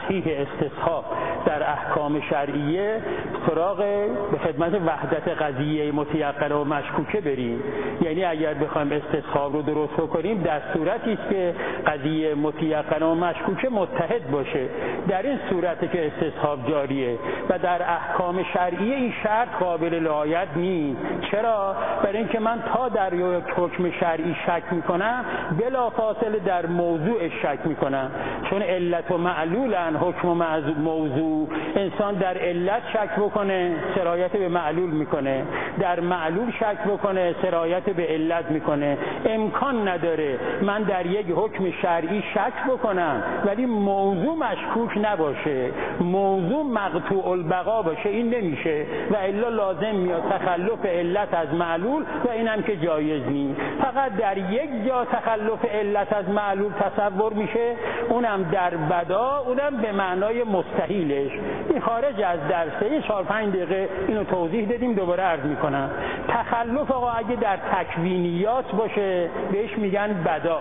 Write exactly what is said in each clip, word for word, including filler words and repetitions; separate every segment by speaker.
Speaker 1: صحیح استصحاب در احکام شرعیه سراغ به خدمت وحدت قضیه متیقنه و مشکوکه بریم. یعنی اگر بخوایم استصحاب رو درست بکنیم در صورتی است که قضیه متیقنه و مشکوکه متحد باشه، در این صورتی که استصحاب جاریه و در احکام شرعیه این شرط قابل رعایت نیست. چرا؟ برای اینکه من تا در یک حکم شرعی شک میکنم بلافاصله در موضوع شک میکنم، چون علت و معلولن حکم و موضوع. انسان در علت شک بکنه سرایت به معلول میکنه، در معلول شک بکنه سرایت به علت میکنه. امکان نداره من در یک حکم شرعی شک بکنم ولی موضوع مشکوک نباشه، موضوع مقطوع البقا باشه. این نمیشه و الا لازم میاد تخلف علت از معلول و اینم که جایز نیست. فقط در یک جا تخلف علت از معلول تصور میشه، اونم در بدا، اونم به معنای مستحیلش. این خارج از درسه، یه چهار پنج دقیقه اینو توضیح دادیم، دوباره عرض میکنم. تخلف آقا اگه در تکوینیات باشه بهش میگن بدا،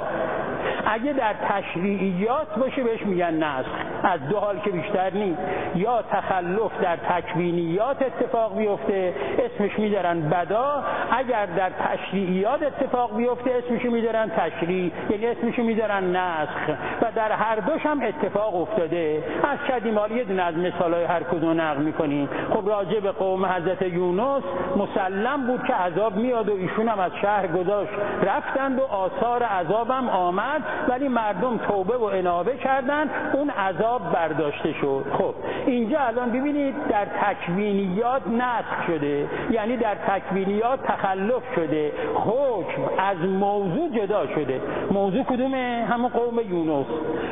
Speaker 1: اگه در تشریعیات باشه بهش میگن نسخ. از دو حال که بیشتر نیست. یا تخلف در تکوینیات اتفاق بیفته اسمش میذارن بدا، اگر در تشریعیات اتفاق بیفته اسمش میذارن تشریع، یعنی اسمش میذارن نسخ. و در هر دوش هم اتفاق افتاده. از قدیمال یه دونه از مثالای هر کدوم نقل میکنیم. خب راجع به قوم حضرت یونس مسلم بود که عذاب میاد و ایشون هم از شهر گذاشت رفتند و آثار عذابم آمد، ولی مردم توبه و انابه کردن، اون عذاب برداشته شد. خب اینجا الان ببینید در تکوینیات نسخ شده، یعنی در تکوینیات تخلف شده، حکم از موضوع جدا شده. موضوع کدومه؟ همون قوم یونس،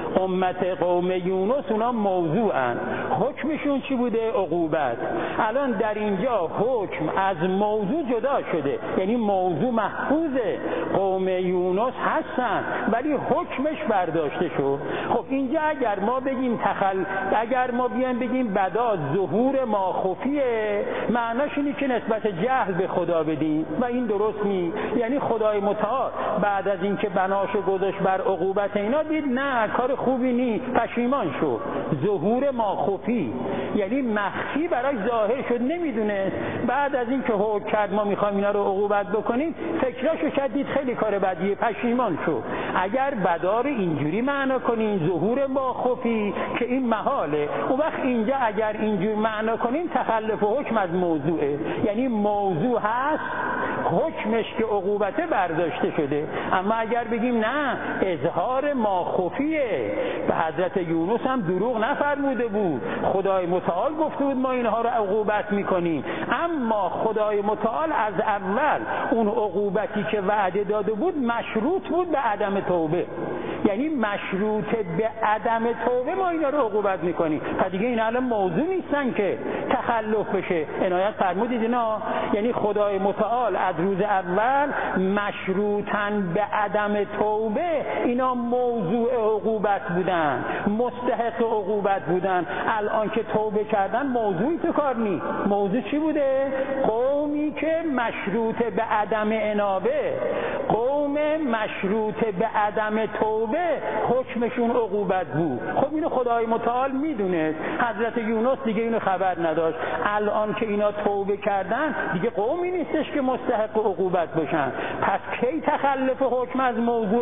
Speaker 1: امت قوم یونس، اونا موضوعن. حکمشون چی بوده؟ عقوبت. الان در اینجا حکم از موضوع جدا شده، یعنی موضوع محفوظه، قوم یونس هستن ولی حکمش برداشته شد. خب اینجا اگر ما بگیم تخل اگر ما بیان بگیم بدا ظهور ما خفیه، معناش اینه که نسبت جهل به خدا بدیم و این درست نیست. یعنی خدای متعال بعد از اینکه بناشو گذاشت بر عقوبت اینا دید نه کار خوبی نیست، پشیمان شد. ظهور ما خفی یعنی مخفی براش ظاهر شد، نمیدونه. بعد از اینکه حکم کرد ما میخوایم اینا رو عقوبت بکنیم فکراشو کرد دید خیلی کار بدیه، پشیمان شد. اگر بدا رو اینجوری معنا کنین ظهور ما خفی که این محاله، اون وقت اینجا اگر اینجوری معنا کنین تخلف حکم از موضوعه، یعنی موضوع هست حکمش که عقوبته برداشته شده. اما اگر بگیم نه اظهار ما خفیه، به حضرت یونس هم دروغ نفرموده بود، خدای متعال گفته بود ما اینها رو عقوبت میکنیم، اما خدای متعال از اول اون عقوبتی که وعده داده بود مشروط بود به عدم توبه، یعنی مشروط به عدم توبه ما اینا رو عقوبت میکنیم. پس دیگه این الان موضوع نیستن که تخلف بشه. عنایت فرمودید اینا، یعنی خدای متعال از روز اول مشروطن به عدم توبه اینا موضوع عقوبت بودن، مستحق عقوبت بودن. الان که توبه کردن موضوعی تو کار نیست. موضوع چی بوده؟ قومی که مشروط به عدم انابه، قوم مشروط به عدم توبه حکمشون عقوبت بود. خب اینو خدای متعال میدونه، حضرت یونس دیگه اینو خبر نداشت. الان که اینا توبه کردن دیگه قومی نیستش که مستحق عقوبت باشن. پس کی تخلف حکم از موضوع؟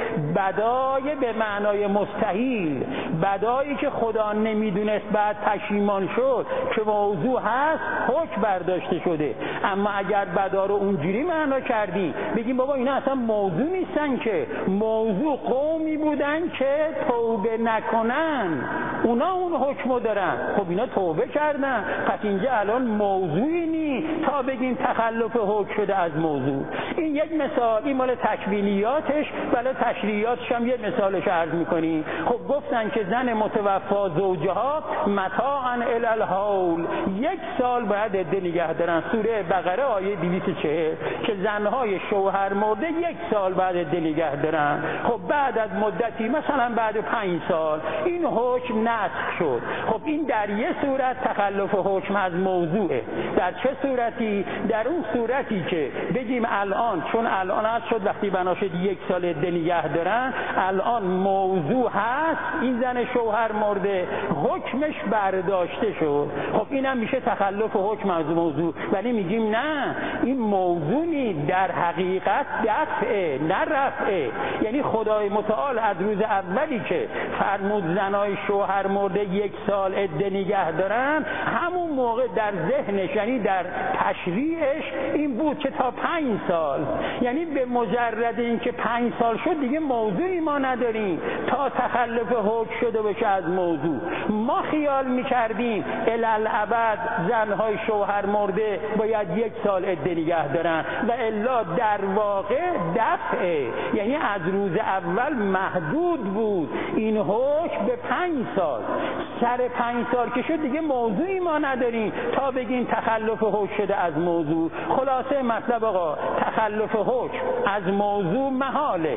Speaker 1: بدای به معنای مستحیل، بدایی که خدا نمیدونست بعد پشیمان شد که موضوع هست حکم برداشته شده. اما اگر بدا رو اونجوری معنا کردی بگیم بابا اینا اصلا موضوع نیستن، که موضوع قومی بودن که توبه نکنن اونا اون حکمو دارن. خب اینا توبه کردن، پس اینجا الان موضوعی نیست تا بگیم تخلف حکم شده از موضوع. این یک مثال، این مال تکوینیاتش، بله تشریعیاتش هم یه مثالش عرض میکنیم. خب گفتن که زن متوفا زوجها متاعا الی الحول، یک سال باید عده نگه دارن. سوره بقره آیه دویست و چهل که زنهای شوهر مرده یک سال بعد عده نگه دارن. خب بعد از مدتی مثلا بعد پنج سال این حکم نسخ شد. خب این در یه صورت تخلف حکم از موضوعه. در چه صورتی؟ در اون صورتی که بگیم الان چون الان هست شد وقتی بنا شد یک سال عده نگه دارن، الان موضوع هست این زن شوهر مرده، حکمش برداشته شد. خب اینم میشه تخلف حکم از موضوع. ولی میگیم نه، این موضوع نی، در حقیقت دفعه نه رفعه. یعنی خدای متعال از روز اولی که فرمود زنای شوهر مرده یک سال عده نگه دارن، همون موقع در ذهنش یعنی در تشریعش این بود که تا پنج سال، یعنی به مجرد اینکه پنج سال شد دیگه موضوعی ما نداریم تا تخلف حکم شده باشه از موضوع. ما خیال میکردیم الالعبد زنهای شوهر مرده باید یک سال عده نگه دارن و الا در واقع دفعه، یعنی از روز اول محدود بود این حکم به پنج سال. سر پنج سال که شد دیگه موضوعی ما نداریم تا بگیم تخلف حکم شده از موضوع. خلاصه مطلب آقا تخلف حکم از موضوع محاله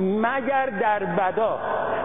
Speaker 1: مگر در بدا،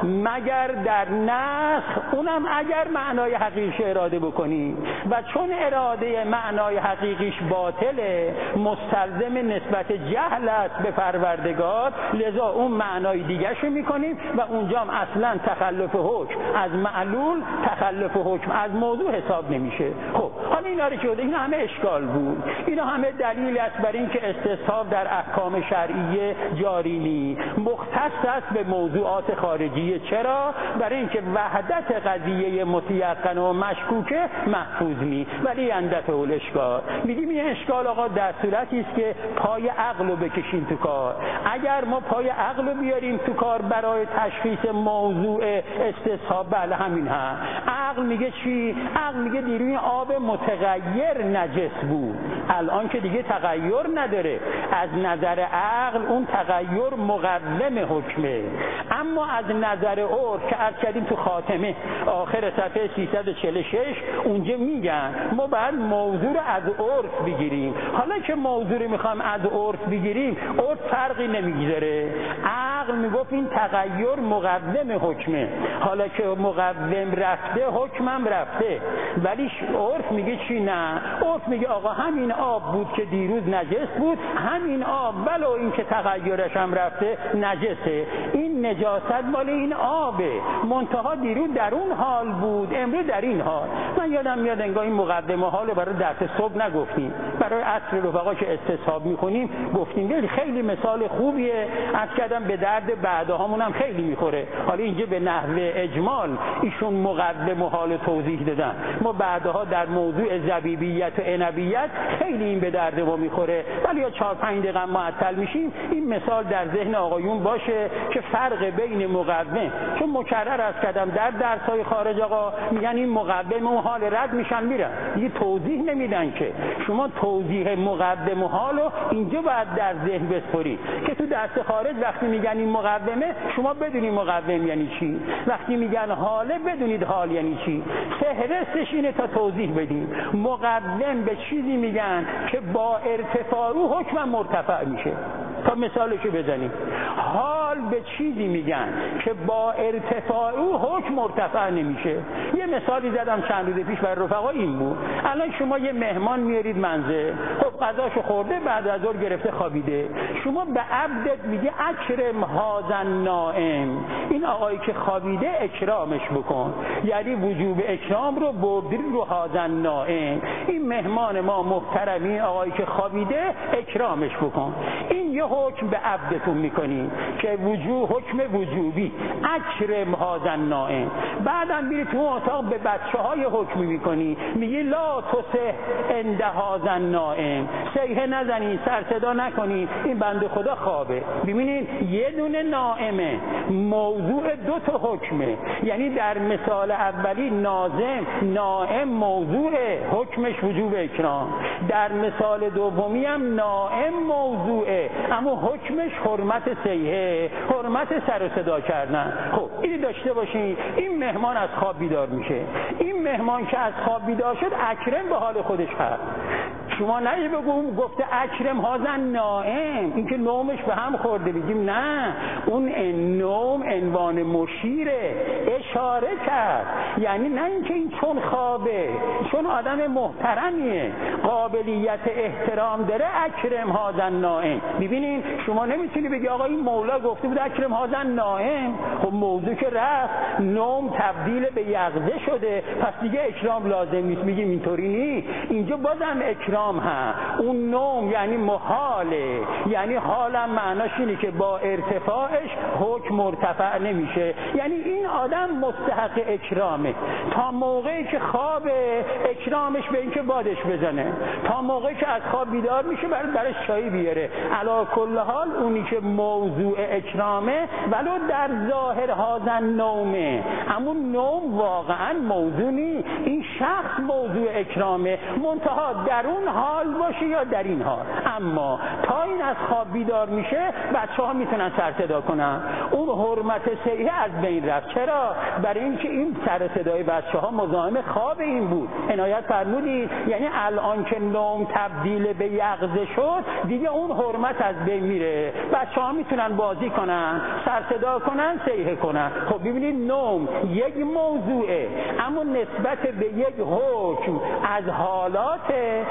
Speaker 1: مگر در نسخ، اونم اگر معنای حقیقیش اراده بکنی و چون اراده معنای حقیقیش باطله مستلزم نسبت جهل است به پروردگار، لذا اون معنای دیگرش رو میکنیم و اونجا هم اصلا تخلف حکم از معلول تخلف حکم از موضوع حساب نمیشه. خب حالا اینا رو شده، اینا همه اشکال بود، اینا همه دلیل است بر این که استصحاب در احکام شرعیه جاری نی، مختص است به موضوعات خارجیه. چرا؟ برای اینکه وحدت قضیه متیقن و مشکوکه محفوظ نی. ولی اندفع الاشکال، میگیم این اشکال آقا در صورتی است که پای عقل رو بکشیم تو کار. اگر ما پای عقل رو بیاریم تو کار برای تشخیص موضوع استصحاب، بله همین هست. عقل میگه چی؟ عقل میگه دیروی آب متغیر نجس بود، الان که دیگه تغییر نداره. از نظر عقل اون تغییر مقوم حکمه، اما از نظر عرف که عرض کردیم تو خاتمه آخر صفحه سیصد و چهل و شش اونجا میگن ما باید موضوع رو از عرف بگیریم. حالا که موضوع رو میخوایم از عرف بگیریم، عرف فرقی نمیگذاره. عقل میگفت این تغییر مقوم حکمه، حالا که مقوم رفته حکمم رفته. ولی عرف میگه چی؟ نه، عرف میگه آقا همین آب بود که دیروز نجس بود، همین آب ولو این که تغییرش هم رفته نجسه. این نجاست مال این آبه، منتها دیروز در اون حال بود، امروز در این حال. من یادم میاد انگار این مقدمه حال برای درس صبح نگفتیم، برای عصر رفقا که استصحاب میخونیم گفتیم. ولی خیلی مثال خوبیه، از کردم به درد بعدهامون هم خیلی میخوره. حالا اینجا به نحوه اجمال ایشون مقدمه حال توضیح دادن، ما بعدها در موضوع زبیبیت و عنبیت خیلی این به درد ما میخوره. ولی یا چهار پنج دقیقه معطل میشیم این مثال در ذهن آقایون باشه که فرق بین مقوم، چون مکرر از کردم در درس‌های خارج آقا میگن این مقوم و حال رد میشن میرن، دیگه توضیح نمیدن که شما توضیح مقوم و حالو اینجا باید در ذهن بسپاری که تو درس خارج وقتی میگن این مقومه شما بدونید مقوم یعنی چی، وقتی میگن حاله بدونید حال یعنی چی. فهرستش اینه تا توضیح بدیم. مقوم به چیزی میگن که با ارتفاع او حکم مرتفع میشه. تا مثالشو بزنیم. حال به چیزی میگن که با ارتفاع او حکم مرتفع نمیشه. یه مثالی زدم چند روز پیش برای رفقا این بود. الان شما یه مهمان میارید منزل، خب غذاشو خورده، بعد از ظهر گرفته خوابیده، شما به عبدت میگه اکرم هازن نائم، این آقایی که خوابیده اکرامش بکن، یعنی وجوب اکرام رو بردی رو هازن نائم، این مهمان ما محترمی آقایی که خوابیده اکرامش بکن. این یه حکم به عبدتون میکنی که وجوب حکم وجوبی اکرم هازن نائم. بعدم میری تو اتاق به بچه های حکمی میکنی، میگی لا تسه عند هازن نائم، سیحه نزنی، سر صدا نکنی، این بنده خدا خوابه. ببینید یه دونه نائمه، موضوع دو تا حکمه، یعنی در مثال اولی نازم نائم موضوع حکمش وجوب اکرام، در مثال دومی هم نائم موضوعه اما حکمش حرمت سیحه، حرمت سر و صدا کردن. خب اینی داشته باشین. این مهمان از خواب بیدار میشه، این مهمان که از خواب بیدار شد اکرم به حال خودش هست، شما نه بگو گفته اکرم هازن نائم، این که نومش به هم خورده، بگیم نه، اون نوم عنوان مشیره، اشاره کرد، یعنی نه اینکه این چون خوابه، چون آدم محترمیه، قابلیت احترام داره، اکرم هازن نائم. ببینین شما نمیتونی بگی آقا این مولا گفته بود اکرم هازن نائم، خب موضوع که رفت، نوم تبدیل به یقظه شده، پس دیگه اکرام لازم نیست. میگیم اینطوری نی، اینجا بازم اکرام هم، اون نوم یعنی محاله، یعنی حالم معناش اینه که با ارتفاعش حکم مرتفع نمیشه، یعنی این آدم مستحق اکرامه. تا موقعی که خوابه اکرامش به این که بادش بزنه، تا موقعی که از خواب بیدار میشه برای درش چایی بیاره. علی کل حال اونی که موضوع اکرامه ولو در ظاهر هازن نومه، اما نوم واقعا موضوع نی، این شخص موضوع اکرامه، منتها در اون حال باشه یا در این حال. اما تا این از خواب بیدار میشه بچه ها میتونن سر صدا کنن، اون حرمت صحیح از بین رفت. چرا؟ برای اینکه این سر صدای بچه ها مزاحم خواب این بود. عنایت فرمودید، یعنی الان که نوم تبدیل به یقظه شد دیگه اون حرمت از بین میره، بچه ها میتونن بازی کنن، سر صدا کنن، صیحه کنن. خب ببینید نوم یک موضوعه، اما نسبت به یک حکم از حالات،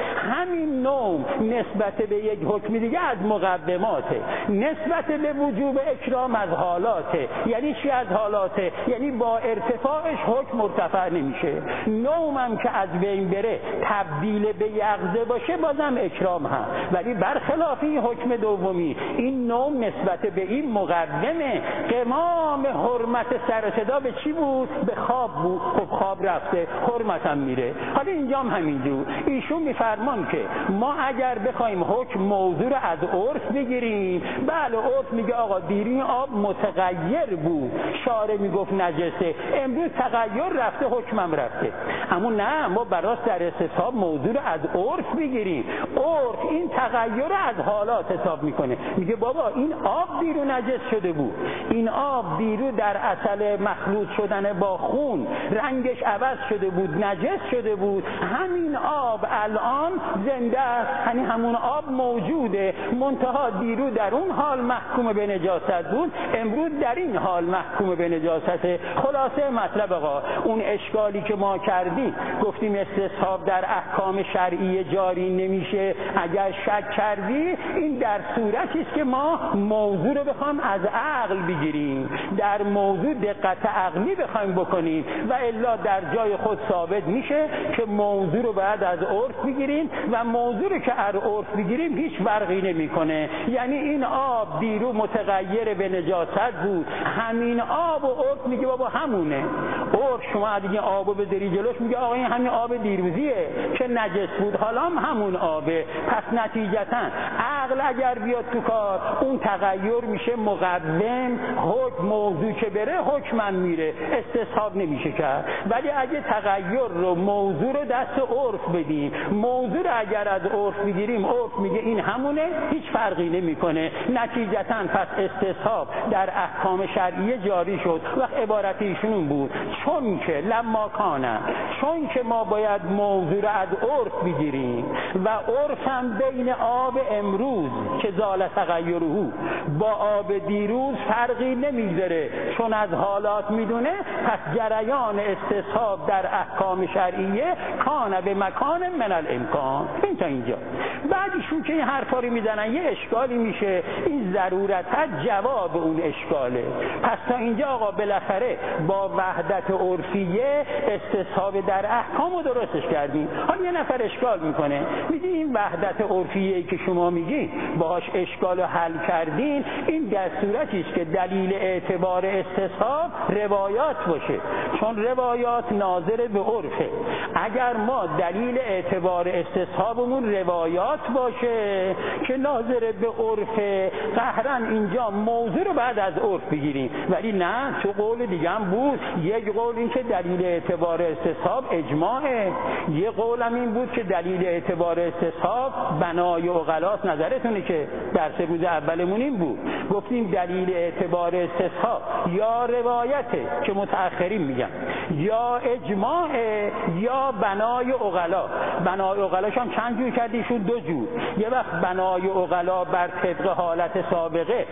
Speaker 1: همین نوم نسبت به یک حکم دیگه از مقدماته، نسبت به وجوب اکرام از حالاته. یعنی چی از حالاته؟ یعنی با ارتفاعش حکم مرتفع نمیشه. نومم که از بین بره تبدیل به یقظه باشه بازم اکرام هم، ولی برخلاف این حکم دومی، این نوم نسبت به این مقدمه. قمام حرمت سر صدا به چی بود؟ به خواب بود. خب خواب رفته، حرمتم میره. حالا اینجا هم همینجور ایشون میفرمان که ما اگر بخوایم حکم موضوع رو از عرف بگیریم، بله عرف میگه آقا دیرین آب متغیر بود، شارع میگفت نجسه، امروز تغییر رفته، حکمم رفته. اما نه، ما براست در استصحاب موضوع رو از عرف بگیریم. عرف این تغییر رو از حالات حساب میکنه، میگه بابا این آب دیرو نجس شده بود، این آب دیرو در اصل مخلوط شدن با خون رنگش عوض شده بود، نجس شده بود، همین آب الان زنده است، یعنی همون آب موجوده، منتها دیرو در اون حال محکوم به نجاست بود، امروز در این حال محکوم به نجاسته. خلاصه مطلب آقا اون اشکالی که ما کردیم، گفتیم استصحاب در احکام شرعی جاری نمیشه. اگر شک کردی این در صورتی است که ما موضوع رو بخوام از عقل بگیریم، در موضوع دقت عقلی بخوایم بکنیم، و الا در جای خود ثابت میشه که موضوع رو باید از عرف بگیریم، و موضوع رو که از عرف بگیریم هیچ فرقی نمیکنه. یعنی این آب دیرو متغیر به نجاست بود، همین آب و عرف میگه بابا همونه. عرف شما دیگه آبو بذاری جلوش میگه آقا این همین آب دیروزیه که نجس بود، حالا هم همون آبه. پس نتیجتا عقل اگر بیاد تو کار، اون تغییر میشه مقدم، حکم موضوع که بره حکمم میره، استصحاب نمیشه کرد. ولی اگه تغییر رو موضوع رو دست عرف بدیم، موضوع رو اگر از عرف بگیریم، عرف میگه این همونه، هیچ فرقی نمیکنه. نتیجتا پس استصحاب در احکام شرعیه جاری شد. وقت عبارت ایشون بود چون که لما کانه، چون که ما باید موضوع رو از عرف بگیریم، و عرف هم بین آب امروز که زال تغیره با آب دیروز فرقی نمیذاره، چون از حالات میدونه، پس جریان استصحاب در احکام شرعیه کانه به مکان من الامکان. این تا اینجا. بعدشون که این حرفا رو میزنن یه اشکالی میشه، این ضرورتا جواب اون اشکاله. پس تا اینجا آقا بالاخره با وحدت عرفیه استصحاب در احکام رو درستش کردیم. حالا یه نفر اشکال میکنه، میگه این وحدت عرفیه که شما میگی باهاش اشکال رو حل کردین، این در صورتی است که دلیل اعتبار استصحاب روایات باشه، چون روایات ناظر به عرفه. اگر ما دلیل اعتبار استصحابمون روایات باشه که ناظر به عرفه، قهرن اینجا موضوع رو بعد از عرف بگیریم. ولی نه، تو قول دیگه هم بود، یک قول قول این که دلیل اعتبار استصحاب اجماعه، یه قول هم این بود که دلیل اعتبار استصحاب بنای عقلاست. نظرتونه که درس روز اولمون این بود، گفتیم دلیل اعتبار استصحاب یا روایته که متأخرین میگن، یا اجماعه یا بنای عقلا. بنای عقلاش هم چند جور کردیشون؟ دو جور. یه وقت بنای عقلا بر طبق حالت سابقه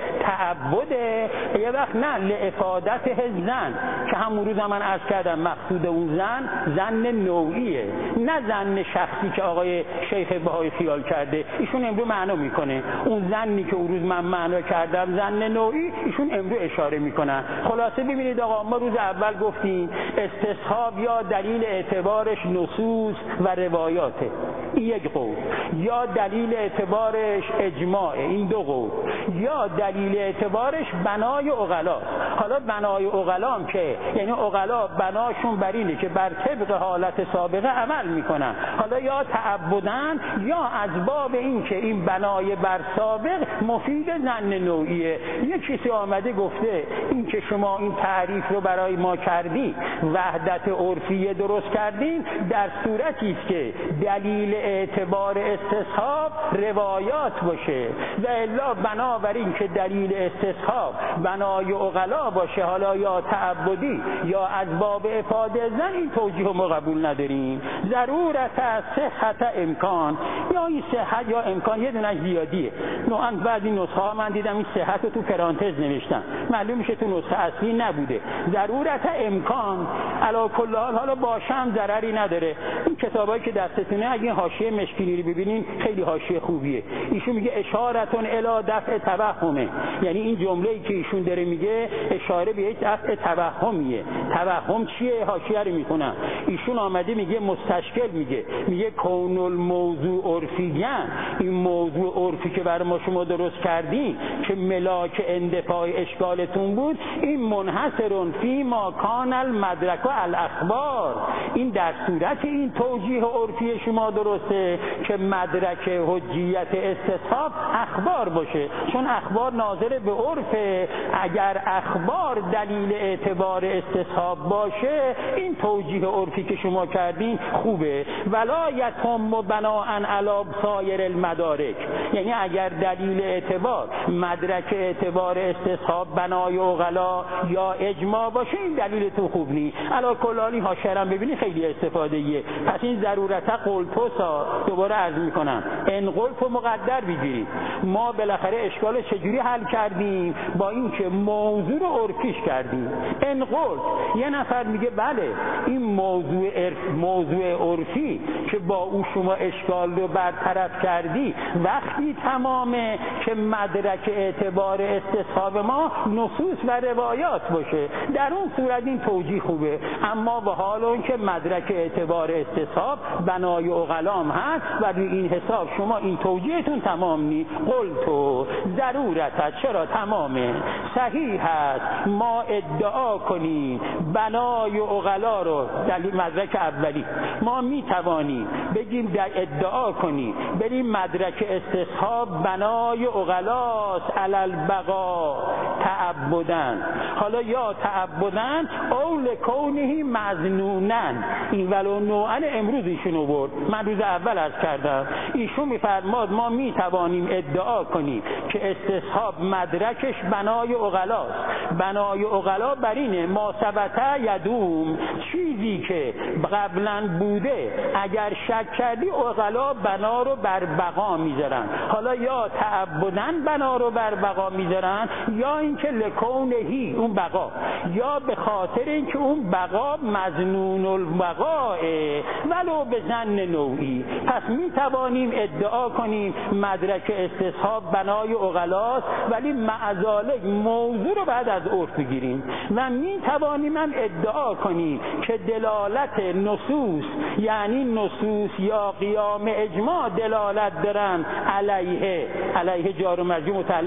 Speaker 1: تعبده، یه وقت نه لافادت زن که همون روز هم من عرض کردم مقصود اون زن زن نوعیه، نه زن شخصی که آقای شیخ بهایی خیال کرده. ایشون امروز معنا میکنه اون زنی که اون روز من معنا کردم زن نوعی، ایشون امروز اشاره میکنن. خلاصه ببینید آقا، ما روز اول گفتیم استصحاب یا دلیل اعتبارش نصوص و روایاته، این یک قول، یا دلیل اعتبارش اجماعه، این دو قول، یا دلیل اعتبارش بنای عقلا. حالا بنای عقلا هم که یعنی عقلا بناشون بر اینه که بر طبق حالت سابقه عمل میکنن، حالا یا تعبدن یا از باب این که این بنای بر سابق مفید زن نوعیه. یک کسی آمده گفته این که شما این تعریف رو برای ما کردی وحدت عرفیه درست کردین در صورتی است که دلیل اعتبار استصحاب روایات باشه، و الا بنابراین که دلیل استصحاب بنای عقلا باشه، حالا یا تعبدی یا از باب افاده زن، این توجیه ما قبول نداریم. ضرورت صحت امکان، یا این صحت یا امکان یه دونه زیادیه. نوعاً بعضی نسخه ها من دیدم این صحت رو تو پرانتز نوشتن، معلوم میشه تو نسخه اصلی نبوده. ضرورت امکان علی کل حال، حالا باشم ضرری نداره. این کتابایی که دستتونه اگه حاشیه مشکینی رو ببینین خیلی حاشیه خوبیه. ایشون میگه اشارتون الی دفع توهمه، یعنی این جمله‌ای که ایشون داره میگه اشاره به یک دفع توهمیه. توهم چیه؟ حاشیه رو میخونم. ایشون آمده میگه مستشکل میگه میگه کون الموضوع عرفیاً، این موضوع عرفی که برای ما شما درست کردین که ملاک اندفاع اشکالتون بود، این منحصرون فی ما کان المدرک و الاخبار، این در صورت این توجیه عرفی شما درسته که مدرک حجیت استصحاب اخبار باشه، چون اخبار ناظر به عرفه. اگر اخبار دلیل اعتبار استصحاب باشه، این توجیه عرفی که شما کردین خوبه. ولا یتم بناء علی سایر المدارک، یعنی اگر دلیل اعتبار مدرک اعتبار استصحاب بنای عقلا یا اجماع باشه، این دلیل تو خوب نی. علی کل حال ها شرم ببینی خیلی استفاده ایه. پس این ضرورت قلتوسا، دوباره عرض میکنم ان قلت مقدر بگیرید. ما بالاخره اشکال چجوری حل کردیم؟ با این که موضوع رو عرفیش کردیم. ان قلت یه نفر میگه بله این موضوع عرف موضوع عرفی که با او شما اشکال رو برطرف کردی وقتی تمامه که مدرک اعتبار استصحاب ما نصوص و روایات باشه، در اون صورت این توجیه خوبه. اما به حال اون که مدرک اعتبار استصحاب بنای عقلام هست و روی این حساب شما این توجیهتون تمام نی. قلتو ضرورت هست، چرا تمامه صحیح هست ما ادعا کنیم بنای عقلا رو دلیل مدرک اولی ما میتوانیم بگیم در ادعا کنیم بریم مدرک استصحاب بنای عقلاست علی البقا تعبدن، حالا یا تعبدن او لکونه مظنونن. این ولو نوعا امروز ایشون آورد، من روز اول عرض کردم. ایشون میفرماد ما میتوانیم ادعا کنیم که استصحاب مدرکش بنای عقلاست. بنای عقلا بر اینه ما ثبت یدوم، چیزی که قبلا بوده اگر شک کردی عقلا بنا رو بر بقا میذارن. حالا یا تعبدن بنا رو بر بقا میذارن، یا اینکه لکونهی اون بقا، یا به خاطر اینکه اون بقا مظنون البقاء ولو به ظن نوعی. پس میتوانیم ادعا کنیم مدرک استصحاب بنای عقلاست، ولی معذالک موضوع رو بعد از عرف بگیریم. و میتوانیم هم ادعا کنیم که دلالت نصوص، یعنی نصوص یا قیام اجماع دلالت دارن علیه، علیه جار و مجرور متعلق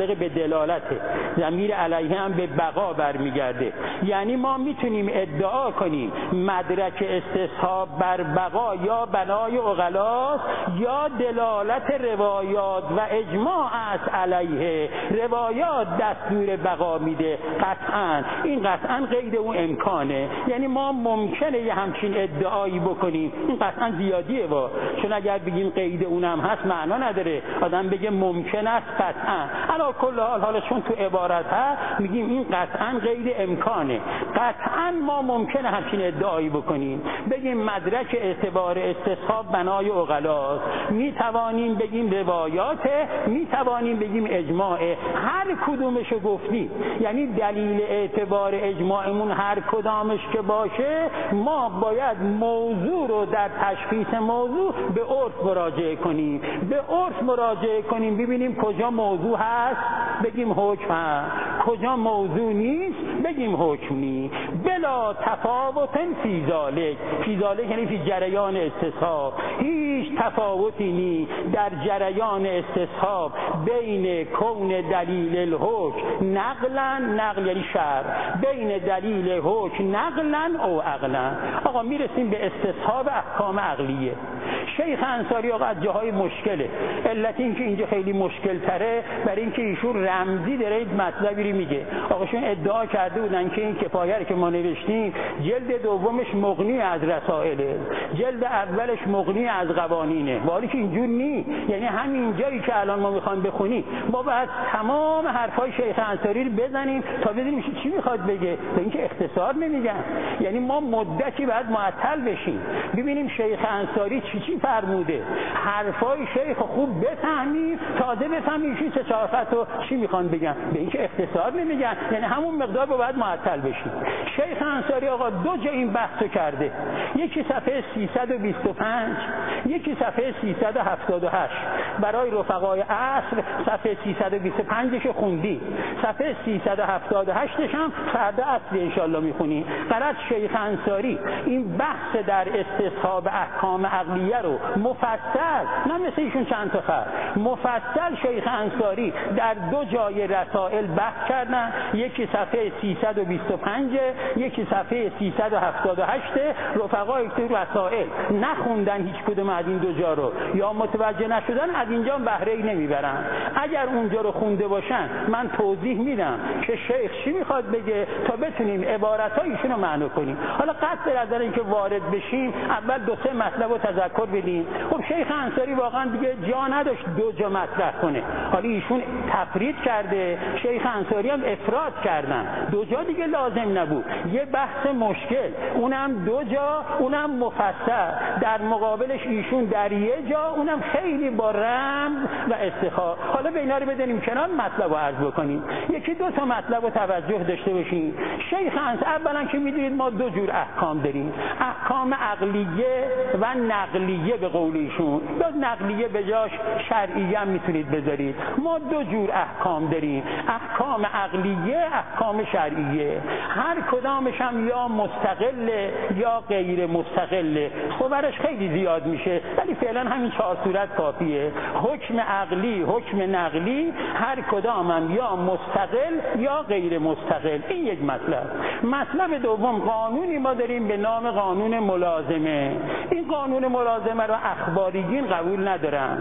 Speaker 1: متعلق به دلالته، ضمیر علیه هم به بقا برمیگرده. یعنی ما میتونیم ادعا کنیم مدرک استصحاب بر بقا یا بنای عقلاست یا دلالت روایات و اجماع است علیه. روایات دستور بقا میده قطعا، این قطعا قید اون امکانه. یعنی ما ممکنه یه همچین ادعایی بکنیم، این قطعا زیادیه وا، چون اگر بگیم قید اونم هست معنا نداره، آدم بگه ممکن است قطعا. علا کل حال حالا چون تو عبارت هست میگیم این قطعا قید امکانه، قطعا ما ممکنه همچین ادعایی بکنیم، بگیم مدرک اعتبار استصحاب بنای عقلاست، میتوانیم بگیم روایاته، میتوانیم بگیم اجماعه، هر کدومشو گفتیم. یعنی دلیل اعتبار اجماعمون هر کدامش که باشه، ما باید موضوع رو در تشخیص موضوع به عرف مراجعه کنیم، به عرف مراجعه کنیم ببینیم کجا موضوع هست بگیم حکم هست، کجا موضوع نیست بگیم حکم نیست. بلا تفاوت فی ذالک، فی ذالک یعنی فی جریان استصحاب، هیچ تفاوتی نیست در جریان استصحاب بین کون دلیل الحکم نقلا، نقل یعنی شرع، بین دلیل حکم نقلا او عقلا. آقا میرسیم به استصحاب احکام عقلیه. شیخ انصاری آقا از جاهای مشکله، علت این که اینجا خیلی مشکل تره برای اینکه ایشون رمزی داره مطلبی رو میگه. آقاشون ادعا کرده بودن که این کفایه که ما نوشتیم جلد دومش مغنی از رسائله، جلد اولش مغنی از قوانینه، ولی که اینجور نی. یعنی همین جایی که الان ما میخوایم بخونیم ما باید تمام حرفای شیخ انصاری رو بزنیم تا بدونیم چی میخواد بگه، به اینکه اختصار نمیگن. یعنی ما مدتی باید معطل بشیم ببینیم شیخ انصاری چی چی فرموده، حرفای شیخ خوب بفهمیم، تازه بفهمیم چی سه چهار خط رو چی میخوان بگن، به اینکه اختصار نمیگن. یعنی همون مقدار باید معطل بشیم. شیخ انصاری آقا دو جا این بحثو کرده، یکی صفحه سیصد و بیست و پنج، یکی صفحه سیصد و هفتاد و هشت. برای رفقای عصر صفحه سیصد و بیست و پنج رو خوندی، صفحه سیصد و هفتاد و هشت هم فردا اصلی انشالله میخونی. غلط شیخ انصاری این بحث در استصحاب احکام عقلیه رو مفصل، نه مثل ایشون چند تا خط، مفصل شیخ انصاری در دو جای رسائل بحث کردن، یکی صفحه سیصد و بیست و پنج، یکی صفحه سیصد و هفتاد و هشت. رفقای تو رسائل نخوندن هیچ کدوم از این دو جا رو یا متوجه نشدن، از اینجا بهره ای نمیبرن. اگر اونجا رو خونده باشن من توضیح میدم که شیخ چی میخواد بگه تا بتونیم عبارتایشون رو معنی کنیم. حالا قصد نظر اینکه وارد بشیم اول دو سه مطلب رو تذکر بدیم. خب شیخ انصاری واقعا دیگه جا نداشت دو جا مطرح کنه، حالا ایشون تفرید کرده، شیخ انصاری هم افراد کردن، دو جا دیگه لازم نبود. یه بحث مشکل اونم دو جا، اونم مفصل، در مقابلش ایشون در یه جا، اونم خیلی با رمز و استخار. حالا به اینا رو بدونیم کنار، مطلب رو عرض بکنیم. یکی دو تا مطلب رو توجه داشته باشیم. شیخ انصاری اولا که میدونید ما دو جور احکام داریم، احکام عقلیه و نقلیه به قول ایشون، یا نقلیه به جاش شرعیه هم میتونید بذارید. ما دو جور احکام داریم، احکام عقلیه، احکام شرعیه، هر کدامش هم یا مستقله یا غیر مستقله. خبرش خیلی زیاد میشه ولی فعلا همین چهار صورت کافیه. حکم عقلی، حکم نقلی، هر کدام هم یا مستقل یا غیر مستقل. این یک مطلب. مطلب دوم، قانونی ما داریم به نام قانون ملازمه. این قانون ملازمه رو اخباریین قبول ندارن،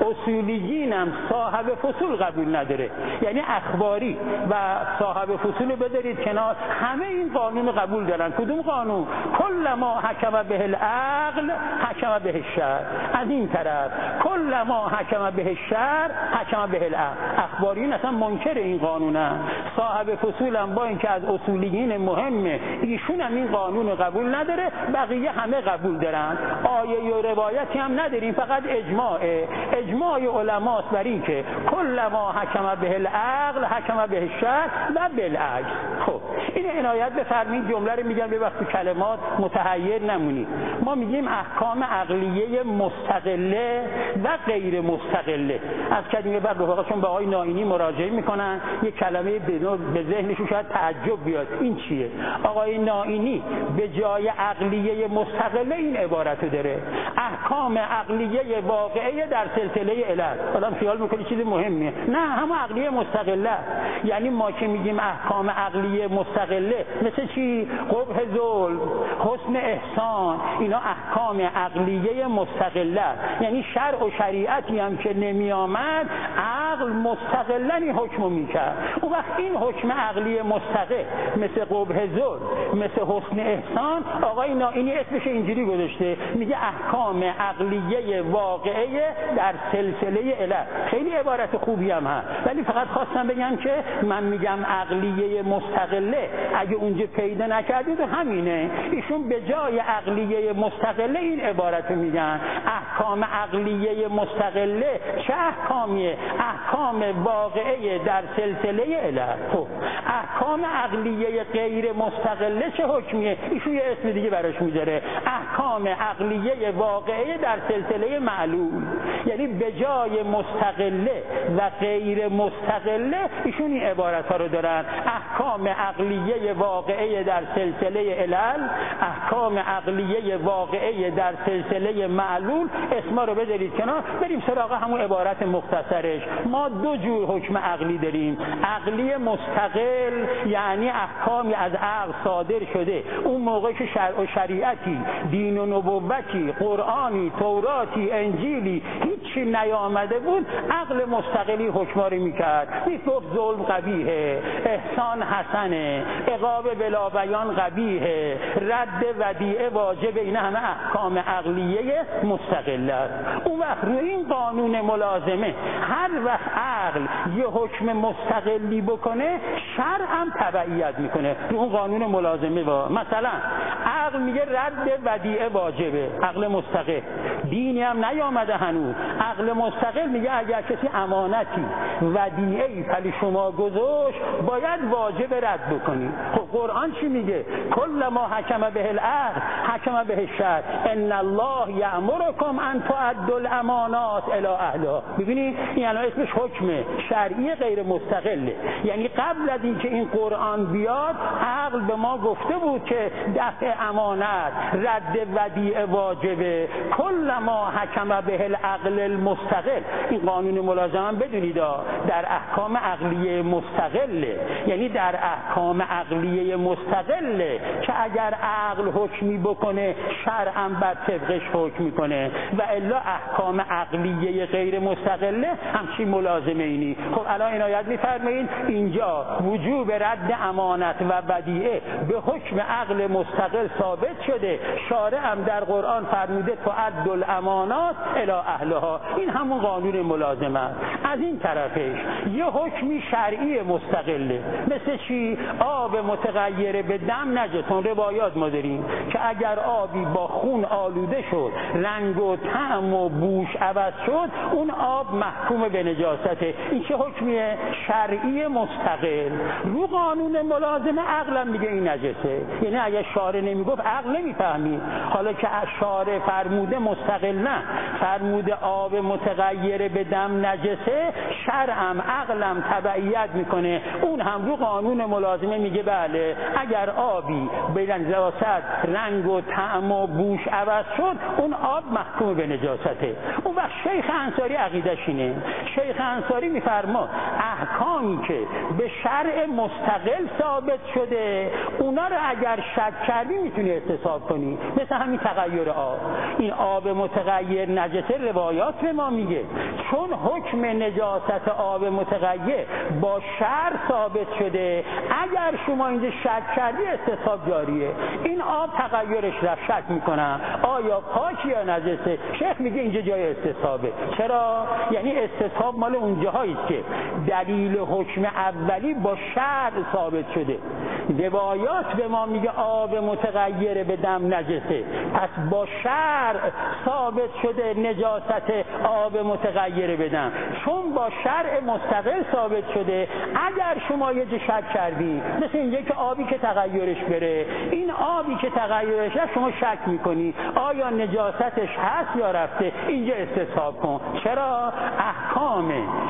Speaker 1: اصولیین هم صاحب فصول قبول نداره. یعنی اخباری و صاحب فصول بذارید کنار، همه این قانون قبول دارن. کدوم قانون؟ کل ما حکم به العقل حکم به الشرع. از این طرف کل ما حکم به الشرع حکم به العقل. اخباریین اصلا منکر این قانونن، صاحب فصول هم با اینکه از اصولیین مهمه ایشون هم این قانون قبول نداره، بقیه همه قبول دارن. آیه و روایتی هم نداریم، فقط اجماعه. اجماع علماست بر این که کل ما حکم به العقل حکم به الشرع و بالعکس. خب این عنایت بفرمایید، جمله رو میگم به وقت کلمات متحیر نمونید. ما میگیم احکام عقلیه مستقله و غیر مستقله. مستقله. از کلمه بعد رفقاشون به آقای نائینی مراجعه میکنن، یه کلمه به ذهنشون شاید تعجب بیاد، این چیه؟ آقای نائینی به جای عقلیه مستقله این عبارتو داره: احکام عقلیه واقعه در سلسله علل. آدم خیال میکنه چیز مهمیه، نه، همون عقلیه مستقله. یعنی ما که میگیم احکام عقلیه مستقله، مثل چی؟ قبح ظلم، حسن احسان، اینا احکام عقلیه مستقله. یعنی شرع و شریعتی هم که نمی آمد، عقل مستقلا این حکمو میکرد. اون وقت این حکم عقلی مستقل مثل قبح ظلم، مثل حسن احسان، آقای نائینی اسمش اینجوری گذاشته، میگه احکام عقلیه واقعه در سلسله علل. خیلی عبارت خوبی هم هست، ولی فقط خواستم بگم که من میگم عقلیه مستقله، اگه اونجا پیدا نکردید همینه. ایشون به جای عقلیه مستقله این عبارتو میگن: احکام عقلیه مستقله. چه احکامیه؟ احکام واقعه در سلسله علل. خب احکام عقلیه غیر مستقله چه حکمیه؟ ایشون یه اسم دیگه براش میذاره: احکام عقلیه واقعه در سلسله معلول. یعنی به جای مستقله و غیر مستقله ایشون این عبارت ها رو دارن: احکام عقلیه واقعه در سلسله علل، احکام عقلیه واقعه در سلسله معلول. اسما رو بذارید کنار، بریم سراغ همون عبارت مختصرش. ما دو جور حکم عقلی داریم: عقلی مستقل، یعنی احکامی از عقل صادر شده اون موقع که شرع و شریعتی، دین و نبوتی، قرآنی، توراتی، انجیلی هیچی نیامده بود، عقل مستقلی حکما رو میکرد. میگفت ظلم قبیحه، احسان حسنه، عقاب بلا بیان قبیحه، رد ودیعه واجب. این همه احکام عقلیه مستقله است. اون وقت روی این قانون ملازمه هر وقت عقل یه حکم مستقلی بکنه، شرع هم تبعیت میکنه رو اون قانون ملازمه. با مثلا عقل میگه رد ودیعه واجبه، عقل مستقل، دینی هم نیامده هنوز، عقل مستقل میگه اگر کسی امانتی ودیعه‌ای پلی شما گذاشت باید واجب رد بکنی. خب قرآن چی میگه؟ کل ما حکم به العقل حکم به الشرع ان الله یأمرکم ان تؤدوا الامانات الی اهلها. ببینید این الان اسمش حکم شرعی غیر مستقله. یعنی قبل از اینکه این قرآن بیاد، عقل به ما گفته بود که دفع امانت، رد ودیعه واجبه. کل ما حکم به العقل المستقل. این قانون ملازمه بدونید در احکام عقلیه مستقله، یعنی در احکام عقلیه مستقله که اگر عقل حکمی بکنه، شرعاً بر طبقش حکم میکنه، و الا احکام عقلیه غیر مستقله همچین ملازمه اینی. خب الان عنایت میفرمایید اینجا وجوب رد امانت و ودیعه به حکم عقل مستقل ثابت شده، شارع هم در قرآن فرموده تؤدوا الامانات الی اهلها. این همون قانون ملازمه است. از این طرفش یه حکمی شرعی مستقله، مثل چی؟ آب متغیر به دم نجسون. روایات ما داریم که اگر آبی با خون آلوده شد، رنگ و طعم و بوش عوض شد، اون آب محکوم به نجاسته. این چه حکمیه؟ شرعی مستقل. رو قانون ملازمه عقلم میگه این نجسه. یعنی اگر شارع نمیگفت عقل نمیفهمید. حالا که شارع فرموده مستقل نه، فرموده آب متغیر به دم نجسه، شرعم عقلم تبعیت میکنه. اون هم رو قانون ملازمه میگه بله، اگر آبی به نجاست رنگ و طعم و بوش عوض شد، اون آب محکوم به نجاسته. اون وقت شیخ انصاری عقیدش اینه. شیخ انصاری میفرما احکامی که به شرع مستقل ثابت شده، اونا رو اگر شک کردی میتونی استصحاب کنی. مثل همین تغییر آب. این آب متغیر نجسه روایات به ما میگه چون حکم نجاست آب متغیر با شرع ثابت شده، اگر شما اینجا شک کردی استصحاب جاریه. این آب تغییرش رفت، شک میکنم آیا پاک یا نجسه. شیخ میگه اینجا جای استصحابه. چرا؟ یعنی استصحاب مال اونجاهایی که دلیل حکم اولی با شرع ثابت شده. روایات به ما میگه آب متغیر به دم نجسه، پس با شرع ثابت شده نجاست آب متغیر به دم. چون با شرع مستقل ثابت شده. اگر شما یه جا شک کردی، مثل اینجا که آبی که تغیرش بره، این آبی که تغیرش هست شما شک میکنی آیا نجاستش هست یا رفته، اینجا استصحاب کن. چرا؟ احکام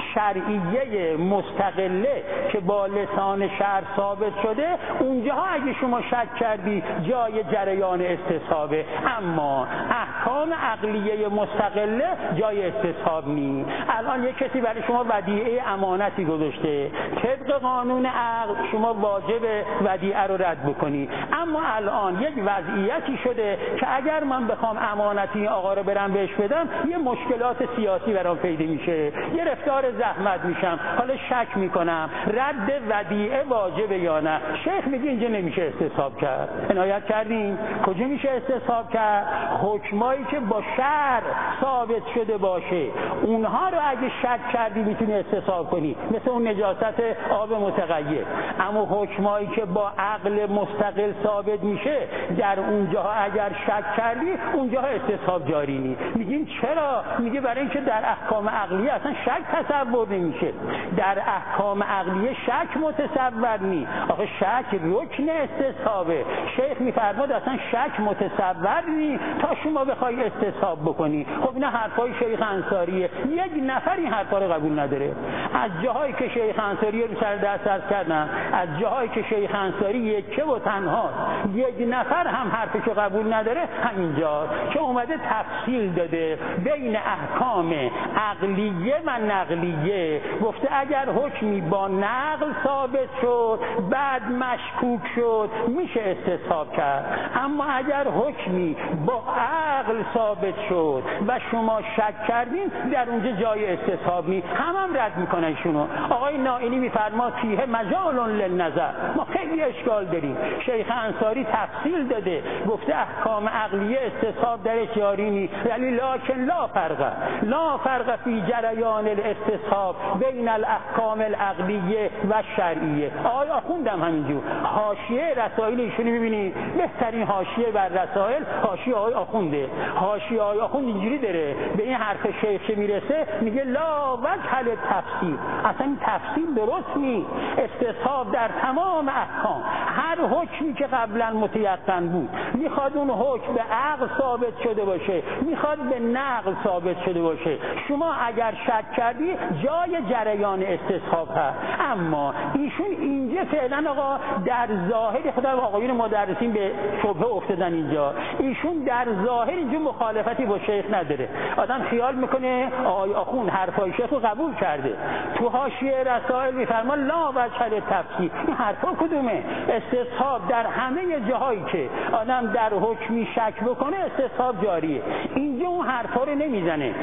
Speaker 1: شرعیه مستقله که با لسان شرع ثابت شده، اونجاها اگه شما شک کردی جای جریان استصحابه، اما احکام عقلیه مستقله جای استصحاب نی. الان یک کسی برای شما ودیعه امانتی گذاشته، طبق قانون عقل شما واجب ودیعه رو رد بکنی، اما الان یک وضعیتی شده که اگر من بخوام امانتی آقا رو برم بهش بدم یه مشکلات سیاسی برام پیدا میشه، گرفتار زحمت میشم، حالا شک میکنم رد ودیعه واجبه یا نه. شیخ میگه اینجا نمیشه استصحاب کرد. عنایت کردیم کجا میشه استصحاب کرد؟ حکمایی که با شرع ثابت شده باشه اونها رو اگه شک کردی میتونی استصحاب کنی، مثل اون نجاست آب متغیر. اما حکمایی که با عقل مستقل ثابت میشه در اونجاها اگر شک کردی اونجاها استصحاب جاری نی. میگیم چرا؟ میگه برای اینکه در احکام عقلیه اصلا شک تصور نمیشه، در احکام عقلیه شک متصور نی. آخه شک رکن استصحابه. شیخ میفرماد اصلا شک متصور نی تا شما بخوای استصحاب بکنی. خب اینا حرفای شیخ انصاریه، یک نفر این حرفا رو قبول نداره. از جاهایی که شیخ انصاری رو سر دست از کردن، از جاهایی که شیخ انصاری یکه و تنها یک نفر هم حرفشو قبول نداره، همینجا که اومده تفصیل داده بین احکام عقلیه و نقلیه. گفته اگر حکمی با نقل ثابت شد بعد مشکوک شد میشه استصحاب کرد، اما اگر حکمی با عقل ثابت شد و شما شک کردین در اونجا جای استصحاب نی. هم هم رد میکنن ایشونو. آقای نائینی میفرما فیه مجال للنظر. ما خیلی اشکال داریم. شیخ انصاری تفصیل داده، گفته احکام عقلیه استصحاب درش جاری نی، ولی لکن لا فرق لا فرق فی جریان الاستصحاب بین الاحکام العقلیه و شرعیه. آقای آخوندم همینجور حاشیه رسائل ایشونی میبینید، بهترین حاشیه بر رسائل حاشیه آقای آخونده. حاشیه آقای آخوند اینجوری داره به این حرف شیخ که میرسه، میگه لا وجه للتفسیر، اصلا این تفسیر درست نیست. استصحاب در تمام احکام، هر حکمی که قبلا متیقن بود میخواد اون حکم به عقل ثابت شده باشه، میخواد به نقل ثابت شده باشه. شما اگر شک کردی جای جریان استصحاب هست. اما ایشون اینجا فعلا آقا در ظاهر، خدا آقایون مدرسین به شبهه افتادن اینجا، ایشون در ظاهر اینجا مخالفتی با شیخ نداره. آدم خیال میکنه آقای آخوند حرفای شیخ رو قبول کرده. تو حاشیه رسائل میفرما لا وجه للتفسیر. این حرفا کدومه؟ استصحاب در همه جاهایی که آدم در حکمی شک بکنه استصحاب جاریه. اینجا اون حرفا رو نمیزنه،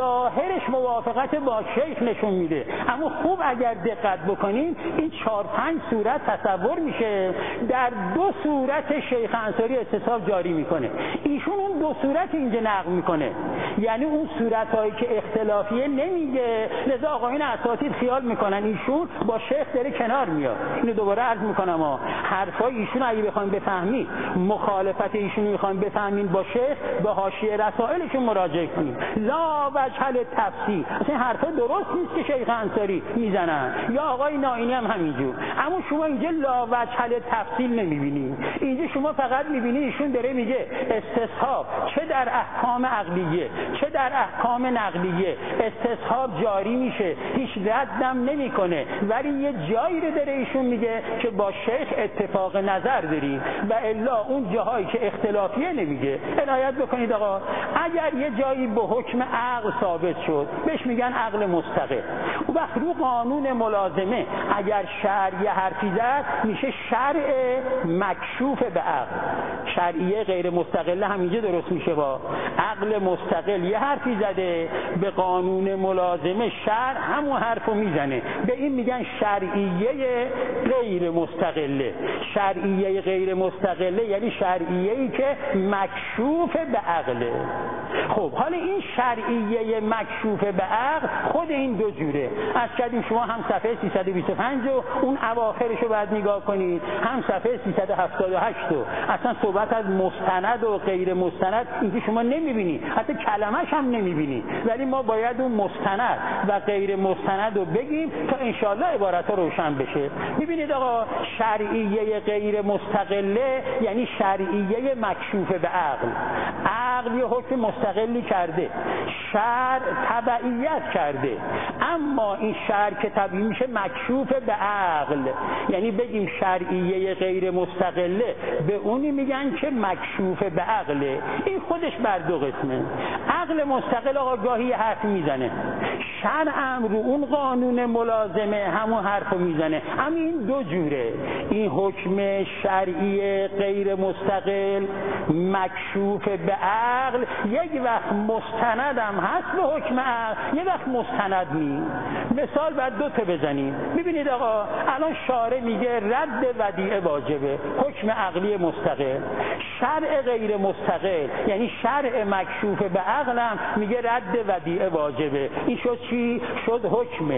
Speaker 1: ظاهرش موافقت با شیخ نشون میده. اما خوب اگر دقت بکنین این چهار پنج صورت تصور میشه، در دو صورت شیخ انصاری استصحاب جاری میکنه. ایشون اون دو صورت اینجا نقل میکنه، یعنی اون صورتایی که اختلافیه نمیگه. لذا آقایون اساتید خیال میکنن ایشون با شیخ داره کنار میاد. اینو دوباره عرض میکنم ها، حرفای ایشون اگه بخوایم بفهمید، مخالفت ایشون میخوایم بفهمین با شیخ، به حاشیه رسائلشون مراجعه کنید. لا وجه للتفسیر، اصلا این حرفا درست نیست که شیخ انصاری میزنن، یا آقای نائینی هم همینجور. اما شما اینجا لا وجه للتفسیر نمیبینید. اینجا شما فقط میبینید ایشون داره میگه استصحاب چه در احکام عقلیه چه در احکام نقلیه استصحاب جاری میشه، هیچ ردم نمیکنه، ولی یه جایی رو داره ایشون میگه که با شیخ اتفاق نظر داریم و الا اون جاهایی که اختلافیه نمیگه. عنایت بکنید آقا، اگر یه جایی به حکم عقل ثابت شد بهش میگن عقل مستقل. و وقت رو قانون ملازمه اگر شرع یه حرفی زد میشه شرع مکشوف به عقل. شرعیه غیر مستقله همینجا درست میشه. با عقل مستقل یه حرفی زده، به قانون ملازمه شرع همون حرفو میزنه، به این میگن شرعیه غیر مستقله. شرعیه غیر مستقله یعنی شرعیه‌ای که مکشوف به عقله. خب حالا این شرعیه مکشوف به عقل خود این دو جوره. از کردیم شما هم صفحه سیصد و بیست و پنج و اون اواخرش رو باید نگاه کنید، هم صفحه سیصد و هفتاد و هشت و اصلا صحبت از مستند و غیر مستند اینکه شما نمیبینید، حتی کلمش هم نمیبینید، ولی ما باید اون مستند و غیر مستند رو بگیم تا انشاءالله عبارت ها روشن بشه. میبینید آقا شرعیه غیر مستقله یعنی شرعیه مکشوف به عقل. عقل یه حکم مستقلی کرده، شرع تبعیت کرده، اما این شرع که طبیعی میشه مکشوف به عقل، یعنی بگیم شرعیه غیر مستقله به اونی میگن که مکشوف به عقله. این خودش بر دو قسمه. عقل مستقل آقا گاهی حرف میزنه، شرع رو اون قانون ملازمه همون حرف میزنه، اما این دو جوره. این حکم شرعی غیر مستقل مکشوف به عقل یک وقت مستند هم هست به حکم عقل، یک وقت مستند نی. مثال بعد دو تا بزنیم. ببینید آقا الان شارع میگه رد ودیعه واجبه، حکم عقلی مستقل. شرع غیر مستقل یعنی شرع مکشوف به عقل هم میگه رد ودیعه واجبه. این شد چی؟ شد حکم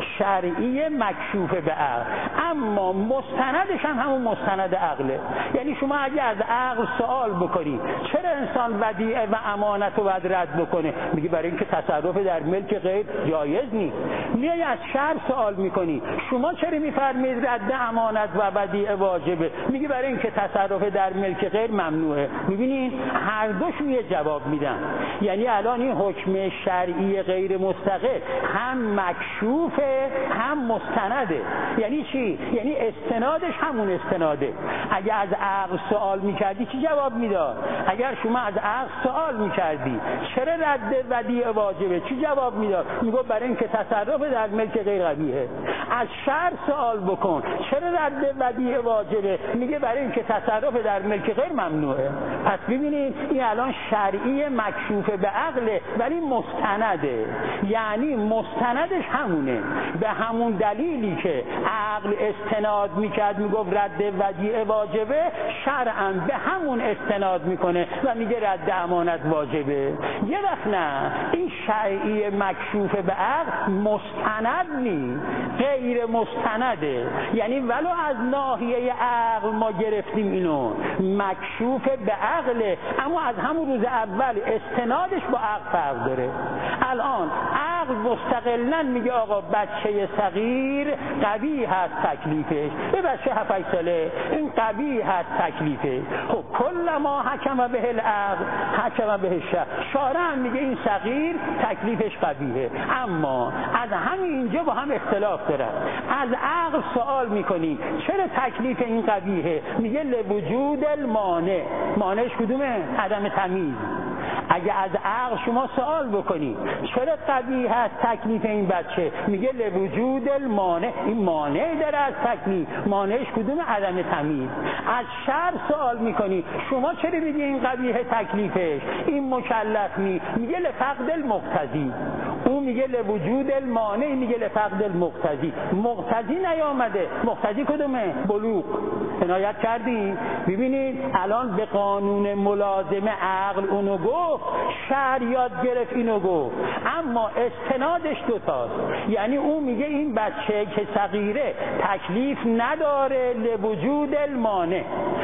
Speaker 1: شرعی مکشوف به عقل، اما مستندش هم همون مستند عقله. یعنی شما اگه از عقل سوال بکنی چرا انسان ودیعه و امانت رو باید رد بکنه، میگه برای اینکه تصرف در ملک غیر جایز نیست. میای از شرع سوال میکنی شما چرا میفرمایید رد امانت و ودیعه واجبه، میگه برای اینکه تصرف در ملک غیر ممنوعه. میبینین هر دوشون یه جواب میدن. یعنی الان این حکم شرعی غیر مستقل هم مکشوفه هم مستنده. یعنی چی؟ یعنی استنادش همون استناده. اگه از عقل سوال میکردی چی جواب میداد؟ اگر شما از عقل سوال میکردی چرا رد ودیعه واجبه، چی جواب میداد؟ میگه برای اینکه تصرف در ملک غیر قبیحه. از شرع سوال بکن چرا رد ودیعه واجبه، میگه برای اینکه تصرف در ملک غیر ممنوعه. پس ببینید این الان شرعی مکشوف به عقله ولی مستنده، یعنی مستندش همونه. به همون دلیلی که عقل استناد میکرد میگفت رد ودیعه واجبه، شرعاً به همون استناد میکنه و میگه رد امانت واجبه. یه وقت نه، این شرعی مکشوف به عقل مستند نی، غیر مستنده. یعنی ولو از ناحیه عقل ما گرفتیم اینو مکشوف به عقله، اما از همون روز اول استنادش با عقل فرق داره. الان عقل مستقلاً میگه آقا بچه صغیر قوی هست تکلیفش، به بچه هفت هشت ساله این قوی هست تکلیفش. خب کل ما حکم به العقل حکم به الشرع، شارع هم میگه این صغیر تکلیفش قویه، اما از همین اینجا با هم اختلاف دارن. از عقل سوال میکنی چرا تکلیف این قویه، میگه لوجود المانع. مانعش کدومه؟ عدم تمیز. اگه از عقل شما سوال بکنی چرا قوی هست تکلیف این بچه، میگه لوجود المانع، این مانع داره از تکلیف. مانعش کدوم؟ عدم تمیز. از شرع سوال میکنی شما چرا میگه این قویه تکلیفش، این مکلف نی، میگه لفقد المقتضی. اون میگه لوجود المانع، میگه لفقد المقتضی. مقتضی نیامده. مقتضی کدومه؟ بلوغ. عنایت کردین؟ ببینید الان به قانون ملازمه عقل اونو گفت، شرع یاد گرفت اینو گفت، اما استنادش دوتاست. یعنی اون میگه این بچه که صغیره تکلیف نداره لوجود المانع،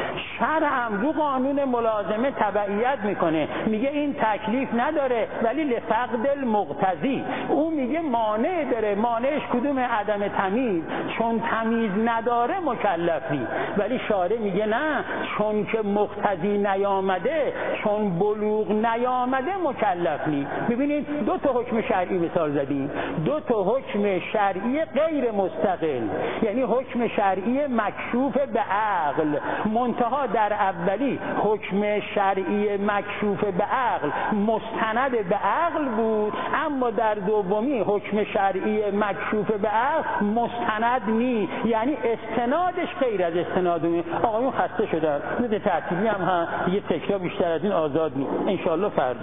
Speaker 1: شرع هم رو قانون ملازمه تبعیت میکنه، میگه این تکلیف نداره ولی لفقد المقتضی. اون میگه مانع داره. مانعش کدوم؟ عدم تمیز. چون تمیز نداره مکلف نیست، ولی شارع میگه نه، چون که مقتضی نیامده، چون بلوغ نیامده مکلف نیست. ببینید دو تا حکم شرعی مثال زدیم، دو تا حکم شرعی غیر مستقل، یعنی حکم شرعی مکشوف به عقل. منتها در اولی حکم شرعی مکشوف به عقل مستند به عقل بود، اما در دومی حکم شرعی مکشوف به عقل مستند نی، یعنی استنادش غیر از استنادونه. آقایون خسته شدن، مثل ترتیبی هم ها، یه تکرار بیشتر از این آزاد نی. انشالله فردا